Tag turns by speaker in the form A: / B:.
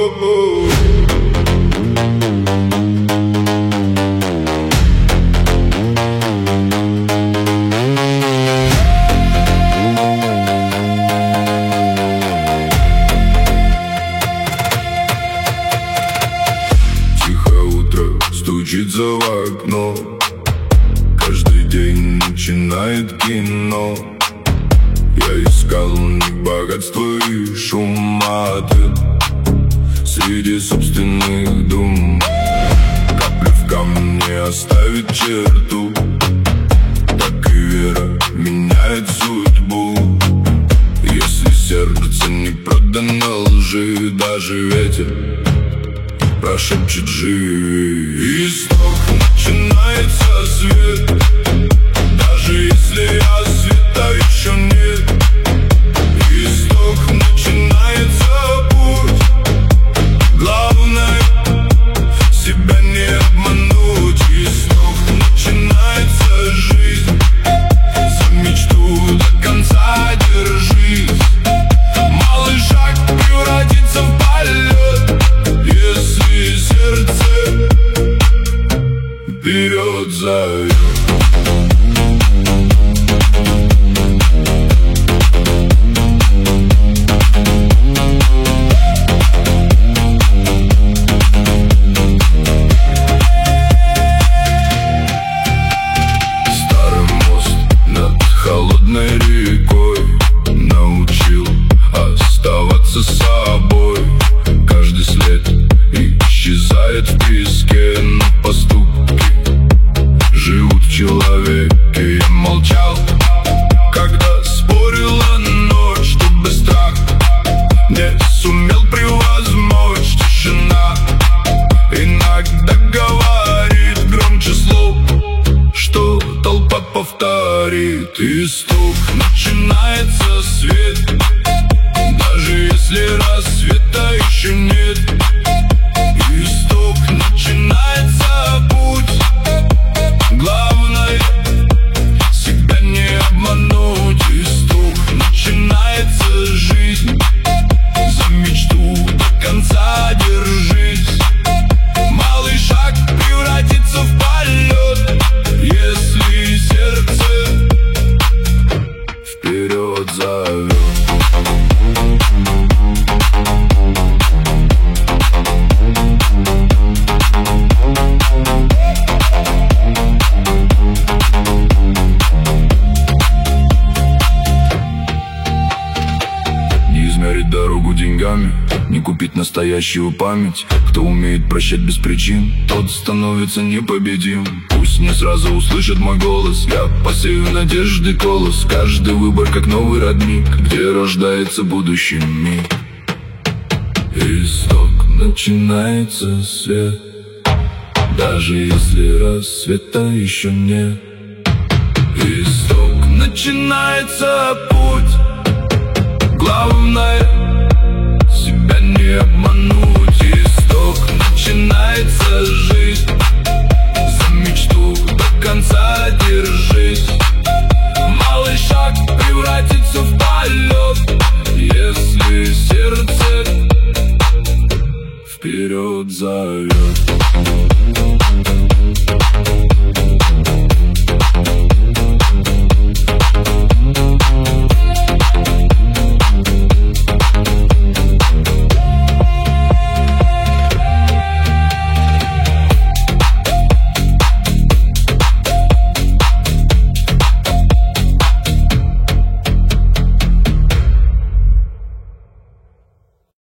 A: Стучится в окно, каждый день начинает кино. Я искал не богатство и шум, а ты среди собственных дум. Капля в камне оставит черту, так и вера меняет судьбу. Если сердце не продано лжи, даже ветер прошепчет «живи». Исток начинается свет, даже если рассвета еще нет. Исток начинается путь, главное себя не обмануть. Исток начинается жизнь, за мечту до конца держись. Малый шаг превратится в полет, если сердце вперед зовет. Старый мост над холодной рекой научил оставаться собой. Каждый след исчезает в песке, но поступки живут в человеке. Я молчал, когда спорила ночь, чтобы страх не сумел превозмочь. Тишина иногда говорит громче слов, что толпа повторит. И стук начинается свет, даже если рассвета еще нет. Исток начинается путь, главное себя не обмануть. Исток начинается жизнь, за мечту до конца держись. Малый шаг превратится в полет, если сердце вперед зовет. Не измерить дорогу деньгами, не купить настоящую память. Кто умеет прощать без причин, тот становится непобедим. Пусть не сразу услышит мой голос, я посею надежды колос. Каждый выбор как новый родник, где рождается будущий мир. Исток начинается свет, даже если рассвета еще нет. Исток начинается путь,